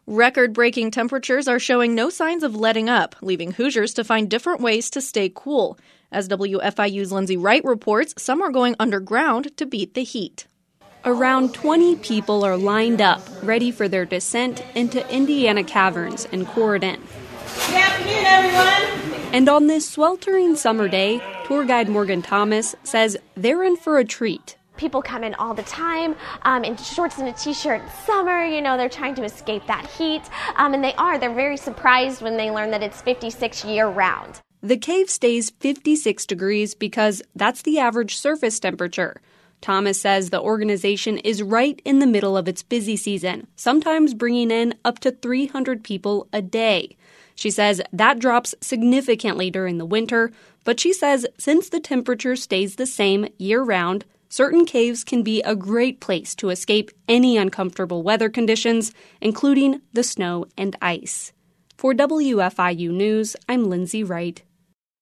Record-breaking temperatures are showing no signs of letting up, leaving Hoosiers to find different ways to stay cool. As WFIU's Lindsay Wright reports, some are going underground to beat the heat. Around 20 people are lined up, ready for their descent into Indiana Caverns in Corydon. Good afternoon, everyone. And on this sweltering summer day, tour guide Morgan Thomas says they're in for a treat. People come in all the time in shorts and a t-shirt in summer. They're trying to escape that heat. And they're very surprised when they learn that it's 56 year-round. The cave stays 56 degrees because that's the average surface temperature. Thomas says the organization is right in the middle of its busy season, sometimes bringing in up to 300 people a day. She says that drops significantly during the winter, but she says since the temperature stays the same year-round, certain caves can be a great place to escape any uncomfortable weather conditions, including the snow and ice. For WFIU News, I'm Lindsay Wright.